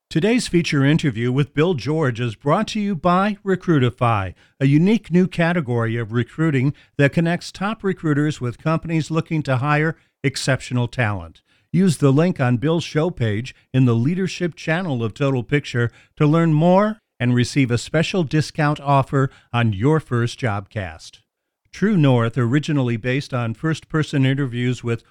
Today's feature interview with Bill George is brought to you by Recruitify, a unique new category of recruiting that connects top recruiters with companies looking to hire exceptional talent. Use the link on Bill's show page in the leadership channel of Total Picture to learn more and receive a special discount offer on your first Jobcast. True North, originally based on first-person interviews with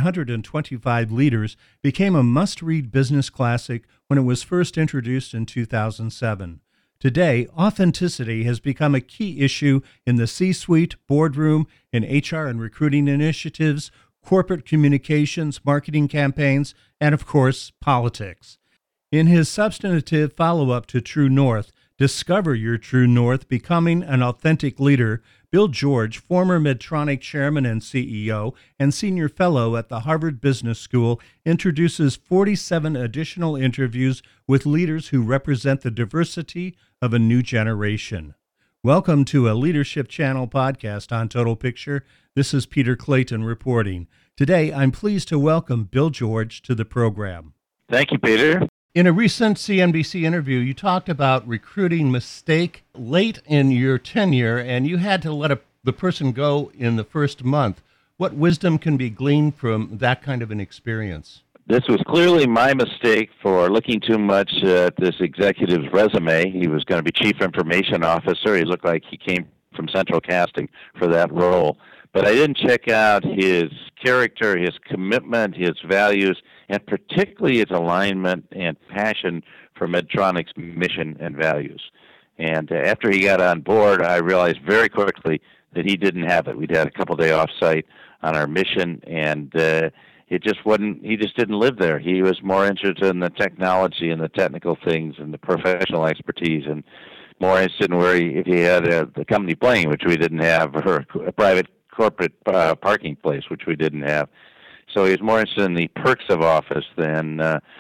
125 leaders, became a must-read business classic when it was first introduced in 2007. Today, authenticity has become a key issue in the C-suite, boardroom, in HR and recruiting initiatives, corporate communications, marketing campaigns, and, of course, politics. In his substantive follow-up to True North, Discover Your True North, Becoming an Authentic Leader, Bill George, former Medtronic chairman and CEO and senior fellow at the Harvard Business School, introduces 47 additional interviews with leaders who represent the diversity of a new generation. Welcome to a Leadership Channel podcast on Total Picture. This is Peter Clayton reporting. Today, I'm pleased to welcome Bill George to the program. Thank you, Peter. In a recent CNBC interview, you talked about recruiting mistake late in your tenure, and you had to let the person go in the first month. What wisdom can be gleaned from that kind of an experience? This was clearly my mistake for looking too much at this executive's resume. He was going to be chief information officer. He looked like he came from central casting for that role. But I didn't check out his character, his commitment, his values, and particularly his alignment and passion for Medtronic's mission and values. And after he got on board, I realized very quickly that he didn't have it. We'd had a couple-day off-site on our mission, and he just didn't live there. He was more interested in the technology and the technical things and the professional expertise, and more interested in if he had the company plane, which we didn't have, or a private corporate parking place, which we didn't have. So he was more interested in the perks of office than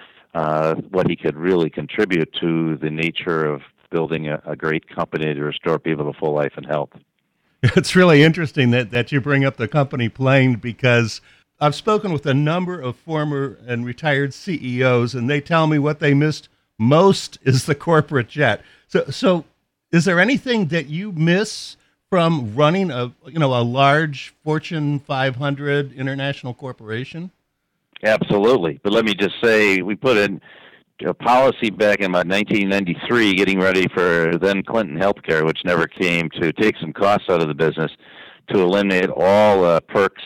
what he could really contribute to the nature of building a great company to restore people to full life and health. It's really interesting that you bring up the company plane, because I've spoken with a number of former and retired CEOs, and they tell me what they missed most is the corporate jet. So is there anything that you miss from running a large Fortune 500 international corporation? Absolutely. But let me just say, we put in a policy back in about 1993, getting ready for then Clinton Healthcare, which never came, to take some costs out of the business, to eliminate all perks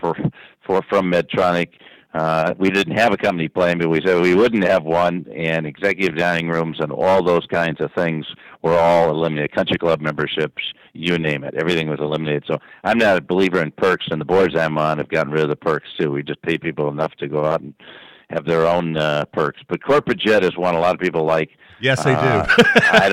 from Medtronic. We didn't have a company plane, but we said we wouldn't have one, and executive dining rooms and all those kinds of things were all eliminated. Country club memberships, you name it. Everything was eliminated. So I'm not a believer in perks, and the boards I'm on have gotten rid of the perks too. We just pay people enough to go out and have their own perks. But corporate jet is one a lot of people like. Yes, they do. I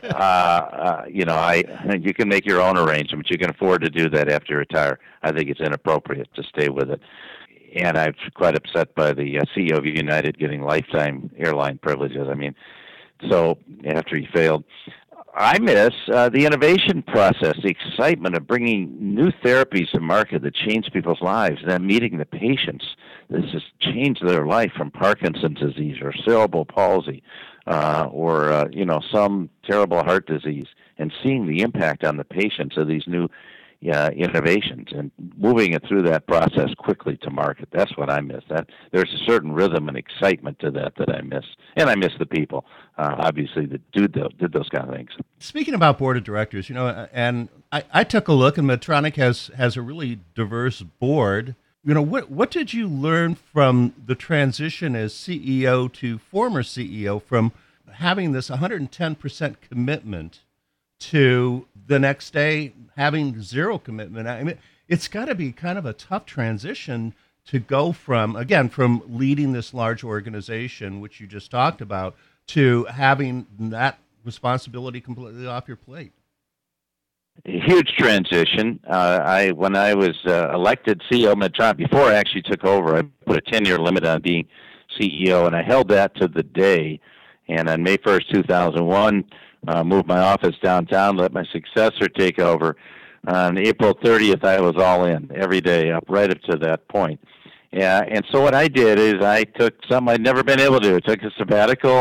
don't, you can make your own arrangements. You can afford to do that after you retire. I think it's inappropriate to stay with it. And I'm quite upset by the CEO of United getting lifetime airline privileges. So after he failed. I miss the innovation process, the excitement of bringing new therapies to market that change people's lives, and then meeting the patients. This has changed their life from Parkinson's disease or cerebral palsy or some terrible heart disease, and seeing the impact on the patients of these new innovations and moving it through that process quickly to market. That's what I miss. That there's a certain rhythm and excitement to that I miss, and I miss the people, obviously, that did those kind of things. Speaking about board of directors, and I took a look, and Medtronic has a really diverse board. What did you learn from the transition as CEO to former CEO, from having this 110% commitment to the next day having zero commitment? It's got to be kind of a tough transition to go from leading this large organization, which you just talked about, to having that responsibility completely off your plate. A huge transition. When I was elected CEO of Medtronic, before I actually took over, I put a 10-year limit on being CEO, and I held that to the day. And on May 1st, 2001, moved my office downtown, let my successor take over. On April 30th, I was all in every day right up to that point. Yeah, and so what I did is I took something I'd never been able to do. I took a sabbatical,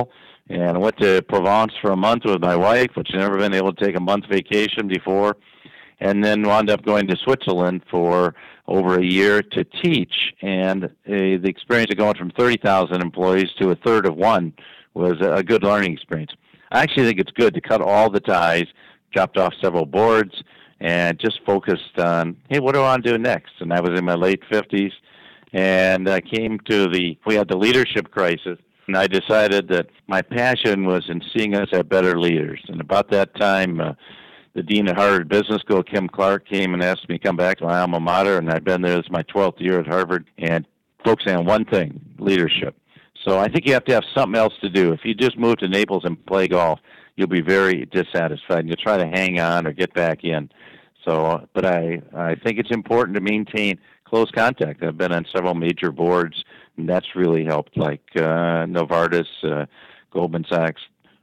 And I went to Provence for a month with my wife, which I'd never been able to take a month vacation before, and then wound up going to Switzerland for over a year to teach. And the experience of going from 30,000 employees to a third of one was a good learning experience. I actually think it's good to cut all the ties, dropped off several boards, and just focused on, hey, what do I want to do next? And I was in my late 50s, and I came to we had the leadership crisis, and I decided that my passion was in seeing us as better leaders. And about that time, the dean of Harvard Business School, Kim Clark, came and asked me to come back to my alma mater, and I've been there. This is my 12th year at Harvard, and focusing on one thing, leadership. So I think you have to have something else to do. If you just move to Naples and play golf, you'll be very dissatisfied, and you'll try to hang on or get back in. So, but I think it's important to maintain close contact. I've been on several major boards, and that's really helped, like Novartis, Goldman Sachs,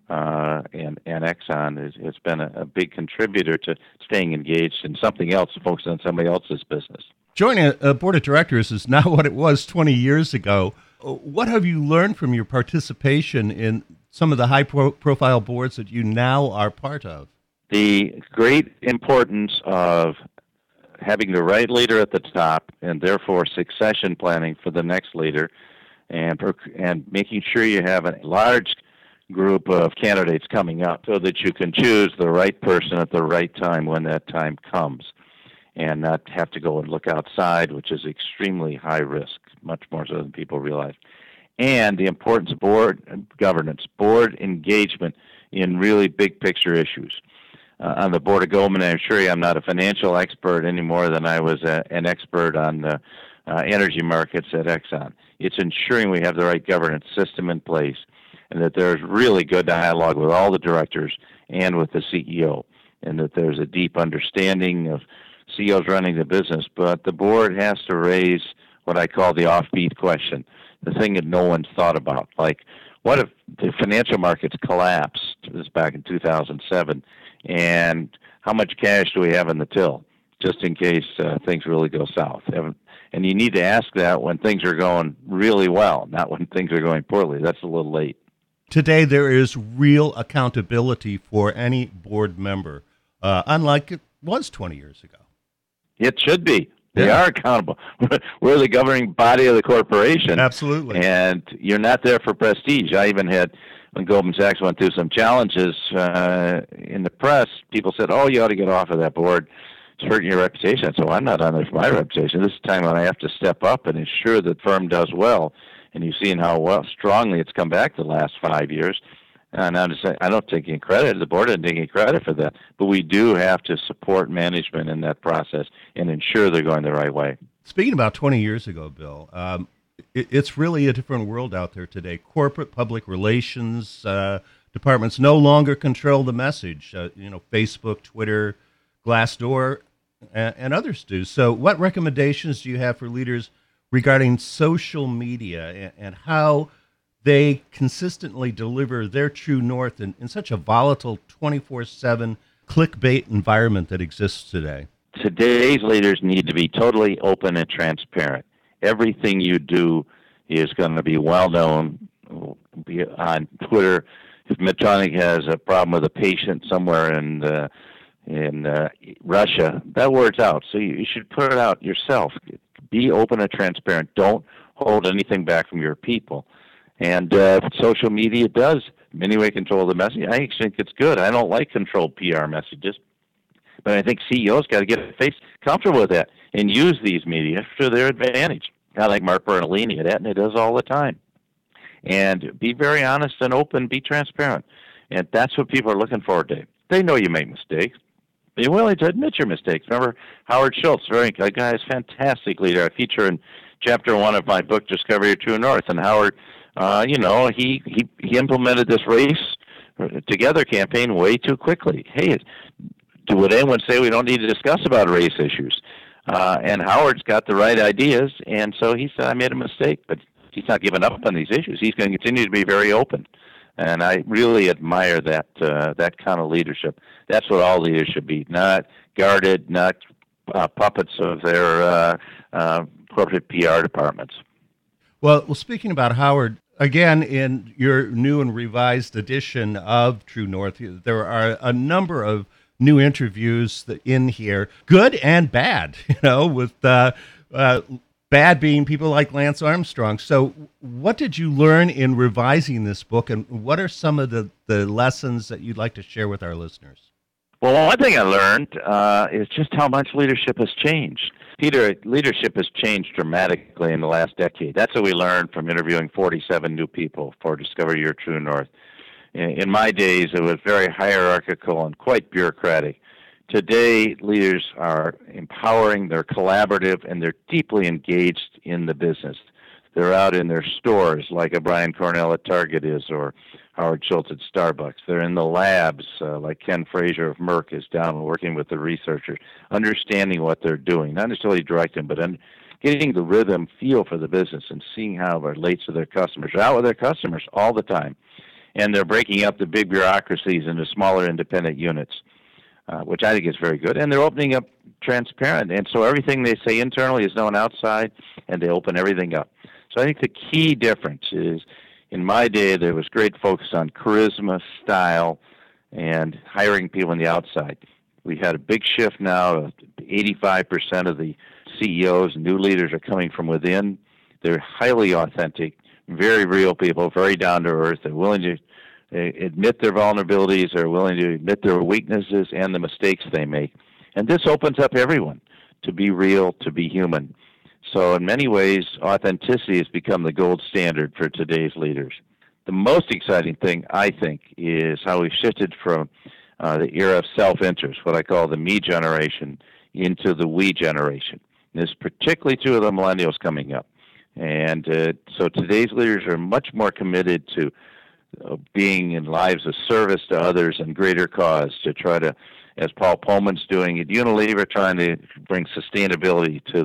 and Exxon has been a big contributor to staying engaged in something else, to focus on somebody else's business. Joining a board of directors is not what it was 20 years ago. What have you learned from your participation in some of the high-profile boards that you now are part of? The great importance of having the right leader at the top, and therefore succession planning for the next leader, and making sure you have a large group of candidates coming up so that you can choose the right person at the right time when that time comes, and not have to go and look outside, which is extremely high risk, much more so than people realize. And the importance of board governance, board engagement in really big picture issues. On the board of Goldman, I assure you I'm not a financial expert any more than I was an expert on the energy markets at Exxon. It's ensuring we have the right governance system in place, and that there's really good dialogue with all the directors and with the CEO, and that there's a deep understanding of CEOs running the business. But the board has to raise what I call the offbeat question, the thing that no one's thought about. Like, what if the financial markets collapsed? This is back in 2007. And how much cash do we have in the till, just in case things really go south? And you need to ask that when things are going really well, not when things are going poorly. That's a little late. Today, there is real accountability for any board member, unlike it was 20 years ago. It should be. They are accountable. We're the governing body of the corporation. Absolutely. And you're not there for prestige. I even had, when Goldman Sachs went through some challenges in the press, people said, oh, you ought to get off of that board. It's hurting your reputation. I said, well, I'm not on there for my reputation. This is time when I have to step up and ensure that the firm does well. And you've seen how strongly it's come back the last 5 years. And I'm just saying, I don't take any credit. The board doesn't take any credit for that. But we do have to support management in that process and ensure they're going the right way. Speaking about 20 years ago, Bill, it's really a different world out there today. Corporate public relations departments no longer control the message. Facebook, Twitter, Glassdoor, and others do. So what recommendations do you have for leaders regarding social media and how they consistently deliver their true north in such a volatile 24/7 clickbait environment that exists today? Today's leaders need to be totally open and transparent. Everything you do is going to be well known. Be on Twitter. If Medtronic has a problem with a patient somewhere in Russia, that word's out. So you should put it out yourself. Be open and transparent. Don't hold anything back from your people. And social media does, in many ways, control the message. I actually think it's good. I don't like controlled PR messages. But I think CEOs got to get comfortable with that and use these media to their advantage. Kind of like Mark Bernalini at Aetna does all the time. And be very honest and open, be transparent. And that's what people are looking for, Dave. They know you make mistakes. Be willing to admit your mistakes. Remember Howard Schultz, a guy is a fantastic leader. I feature in chapter 1 of my book, Discover Your True North. And Howard, he implemented this Race Together campaign way too quickly. Hey, would anyone say we don't need to discuss about race issues? And Howard's got the right ideas, and so he said, I made a mistake, but he's not giving up on these issues. He's going to continue to be very open. And I really admire that kind of leadership. That's what all leaders should be, not guarded, not puppets of their corporate PR departments. Well, speaking about Howard, Again, in your new and revised edition of True North, there are a number of new interviews in here, good and bad, with bad being people like Lance Armstrong. So what did you learn in revising this book, and what are some of the lessons that you'd like to share with our listeners? Well, one thing I learned is just how much leadership has changed. Peter, leadership has changed dramatically in the last decade. That's what we learned from interviewing 47 new people for Discover Your True North. In my days, it was very hierarchical and quite bureaucratic. Today, leaders are empowering, they're collaborative, and they're deeply engaged in the business. They're out in their stores, like a Brian Cornell at Target is, or Howard Schultz at Starbucks. They're in the labs, like Ken Frazier of Merck is down working with the researchers, understanding what they're doing, not necessarily directing, but getting the rhythm, feel for the business, and seeing how it relates to their customers. They're out with their customers all the time, and they're breaking up the big bureaucracies into smaller independent units, which I think is very good. And they're opening up transparent, and so everything they say internally is known outside, and they open everything up. So I think the key difference is, in my day, there was great focus on charisma, style, and hiring people on the outside. We had a big shift now. 85% of the CEOs and new leaders are coming from within. They're highly authentic, very real people, very down to earth. They're willing to admit their vulnerabilities. They're willing to admit their weaknesses and the mistakes they make. And this opens up everyone to be real, to be human. So in many ways, authenticity has become the gold standard for today's leaders. The most exciting thing, I think, is how we've shifted from the era of self-interest, what I call the me generation, into the we generation. And there's particularly two of the millennials coming up. And so today's leaders are much more committed to being in lives of service to others and greater cause, to try to, as Paul Pullman's doing at Unilever, trying to bring sustainability to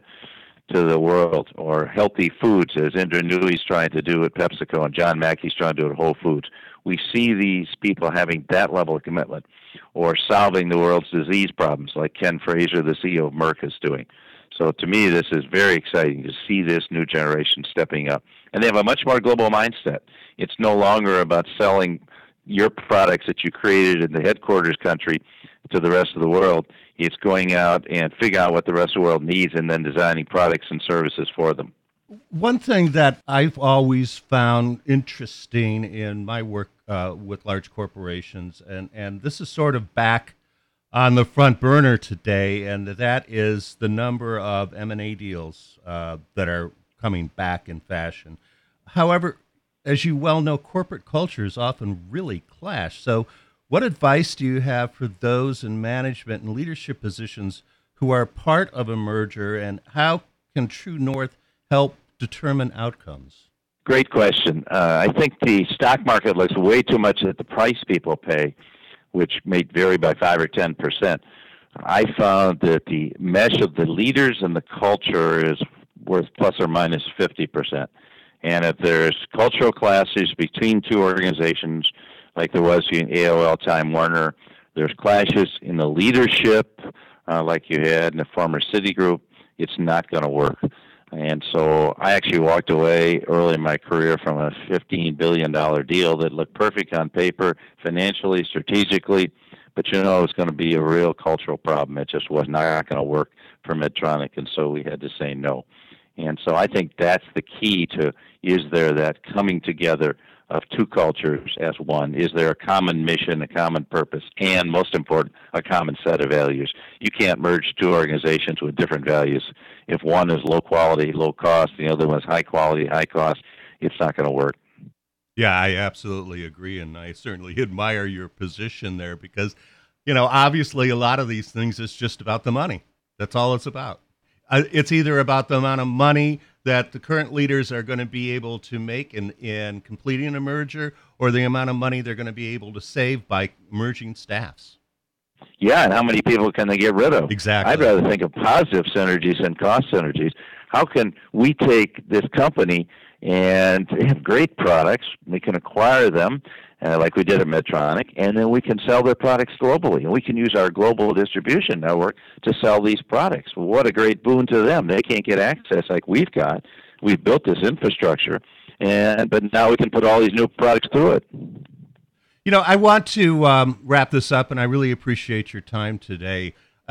the world, or healthy foods, as Indra Nooyi's trying to do at PepsiCo and John Mackey's trying to do at Whole Foods. We see these people having that level of commitment, or solving the world's disease problems, like Ken Frazier, the CEO of Merck, is doing. So to me, this is very exciting to see this new generation stepping up. And they have a much more global mindset. It's no longer about selling your products that you created in the headquarters country to the rest of the world. It's going out and figuring out what the rest of the world needs and then designing products and services for them. One thing that I've always found interesting in my work with large corporations, and this is sort of back on the front burner today, and that is the number of M&A deals that are coming back in fashion. However, as you well know, corporate cultures often really clash. So what advice do you have for those in management and leadership positions who are part of a merger, and how can True North help determine outcomes? Great question. I think the stock market looks way too much at the price people pay, which may vary by 5 or 10%. I found that the mesh of the leaders and the culture is worth plus or minus 50%. And if there's cultural clashes between two organizations, like there was in AOL Time Warner, there's clashes in the leadership, like you had in the former Citigroup, it's not going to work. And so I actually walked away early in my career from a $15 billion deal that looked perfect on paper, financially, strategically, but it was going to be a real cultural problem. It just was not going to work for Medtronic, and so we had to say no. And so I think that's the key to, is there that coming together of two cultures as one? Is there a common mission, a common purpose, and most important, a common set of values? You can't merge two organizations with different values. If one is low quality, low cost, the other one is high quality, high cost, it's not going to work. Yeah, I absolutely agree, and I certainly admire your position there because, obviously a lot of these things is just about the money. That's all it's about. It's either about the amount of money that the current leaders are going to be able to make in completing a merger, or the amount of money they're going to be able to save by merging staffs. Yeah, and how many people can they get rid of? Exactly. I'd rather think of positive synergies than cost synergies. How can we take this company and they have great products, we can acquire them, like we did at Medtronic, and then we can sell their products globally. And we can use our global distribution network to sell these products. Well, what a great boon to them. They can't get access like we've got. We've built this infrastructure. but now we can put all these new products through it. I want to wrap this up, and I really appreciate your time today.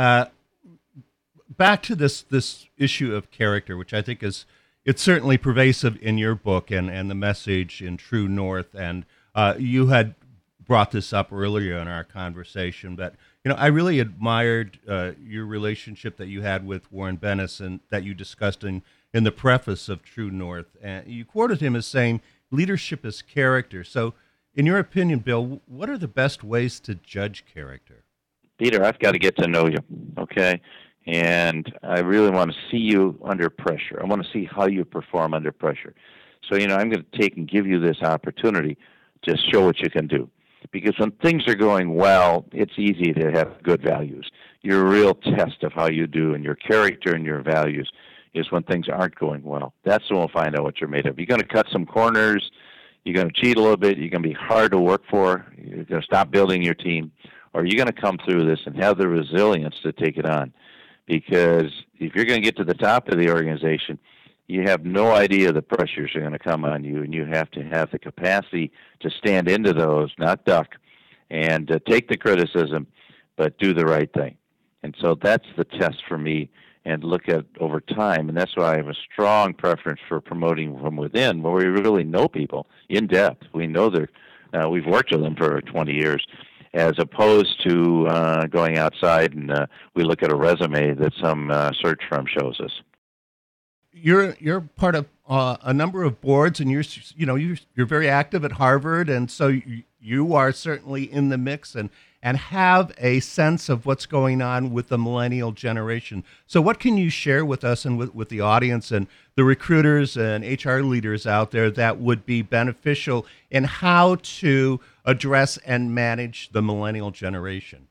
Back to this issue of character, which I think it's certainly pervasive in your book and the message in True North, and you had brought this up earlier in our conversation, but I really admired your relationship that you had with Warren Bennis and that you discussed in the preface of True North. And you quoted him as saying, "Leadership is character." So, in your opinion, Bill, what are the best ways to judge character? Peter, I've got to get to know you, okay? And I really want to see you under pressure. I want to see how you perform under pressure. So, I'm going to take and give you this opportunity to show what you can do. Because when things are going well, it's easy to have good values. Your real test of how you do and your character and your values is when things aren't going well. That's when we'll find out what you're made of. You're going to cut some corners. You're going to cheat a little bit. You're going to be hard to work for. You're going to stop building your team. Or you're going to come through this and have the resilience to take it on. Because if you're going to get to the top of the organization, you have no idea the pressures are going to come on you, and you have to have the capacity to stand into those, not duck, and take the criticism, but do the right thing. And so that's the test for me, and look at over time. And that's why I have a strong preference for promoting from within, where we really know people in depth. We know we've worked with them for 20 years, as opposed to going outside and we look at a resume that some search firm shows us. You're part of a number of boards, and you're very active at Harvard, and so you are certainly in the mix and have a sense of what's going on with the millennial generation. So what can you share with us and with the audience and the recruiters and HR leaders out there that would be beneficial in how to address and manage the millennial generation?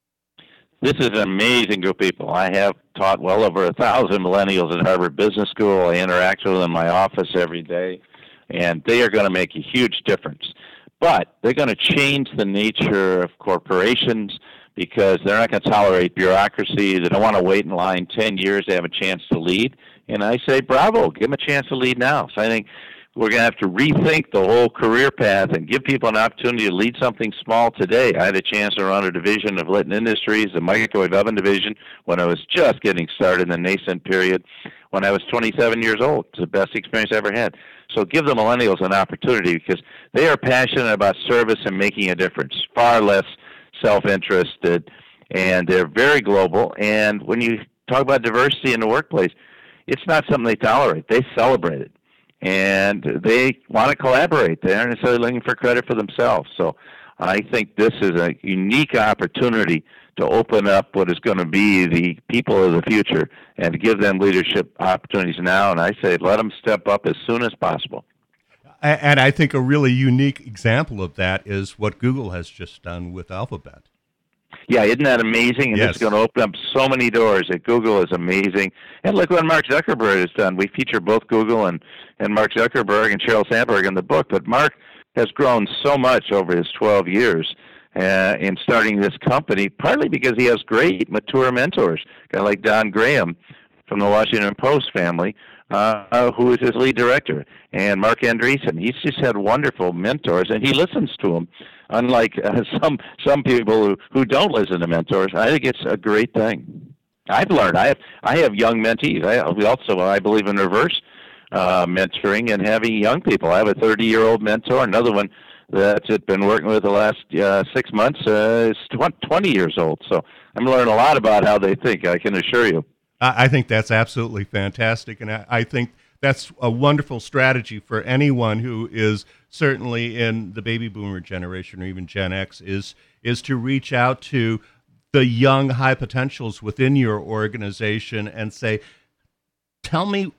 This is an amazing group of people. I have taught well over 1,000 millennials at Harvard Business School. I interact with them in my office every day, and they are going to make a huge difference. But they're going to change the nature of corporations because they're not going to tolerate bureaucracy. They don't want to wait in line 10 years to have a chance to lead. And I say, bravo, give them a chance to lead now. So I think we're going to have to rethink the whole career path and give people an opportunity to lead something small today. I had a chance to run a division of Litton Industries, the microwave oven division, when I was just getting started in the nascent period, when I was 27 years old. It's the best experience I ever had. So give the millennials an opportunity because they are passionate about service and making a difference, far less self-interested, and they're very global. And when you talk about diversity in the workplace, it's not something they tolerate. They celebrate it. And they want to collaborate. They aren't necessarily looking for credit for themselves. So I think this is a unique opportunity to open up what is going to be the people of the future and to give them leadership opportunities now. And I say let them step up as soon as possible. And I think a really unique example of that is what Google has just done with Alphabet. Yeah, isn't that amazing? And yes. It's going to open up so many doors at Google is amazing. And look what Mark Zuckerberg has done. We feature both Google and Mark Zuckerberg and Sheryl Sandberg in the book. But Mark has grown so much over his 12 years in starting this company, partly because he has great, mature mentors, a guy like Don Graham from the Washington Post family, who is his lead director, and Mark Andreessen. He's just had wonderful mentors, and he listens to them. Unlike some people who don't listen to mentors, I think it's a great thing. I've learned. I have young mentees. I believe in reverse mentoring and having young people. I have a 30-year-old mentor. Another one that's been working with the last 6 months is 20 years old. So I'm learning a lot about how they think, I can assure you. I think that's absolutely fantastic, and I think that's a wonderful strategy for anyone who is certainly in the baby boomer generation or even Gen X is to reach out to the young high potentials within your organization and say, tell me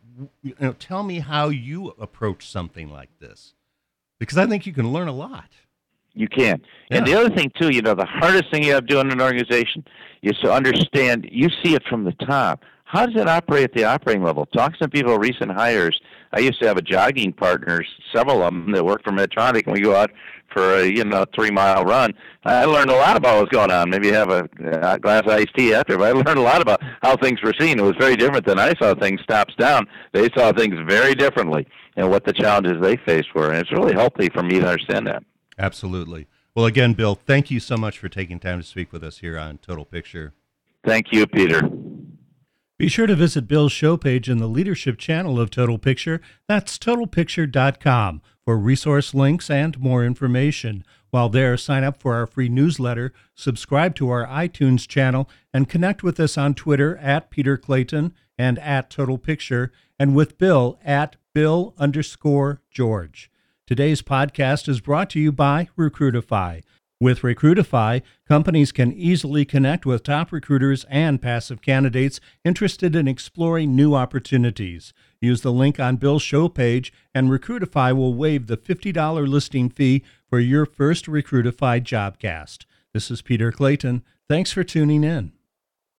how you approach something like this, because I think you can learn a lot. You can. Yeah. And the other thing, too, the hardest thing you have to do in an organization is to understand, you see it from the top. How does it operate at the operating level? Talk to some people, recent hires, I used to have a jogging partners, several of them that worked for Medtronic, and we go out for a 3-mile run. I learned a lot about what's going on. Maybe have a glass of iced tea after, but I learned a lot about how things were seen. It was very different than I saw things tops down. They saw things very differently and what the challenges they faced were, and it's really healthy for me to understand that. Absolutely. Well, again, Bill, thank you so much for taking time to speak with us here on Total Picture. Thank you, Peter. Be sure to visit Bill's show page in the leadership channel of Total Picture. That's totalpicture.com for resource links and more information. While there, sign up for our free newsletter, subscribe to our iTunes channel, and connect with us on Twitter at Peter Clayton and at Total Picture, and with Bill at Bill_George. Today's podcast is brought to you by Recruitify. With Recruitify, companies can easily connect with top recruiters and passive candidates interested in exploring new opportunities. Use the link on Bill's show page, and Recruitify will waive the $50 listing fee for your first Recruitify Jobcast. This is Peter Clayton. Thanks for tuning in.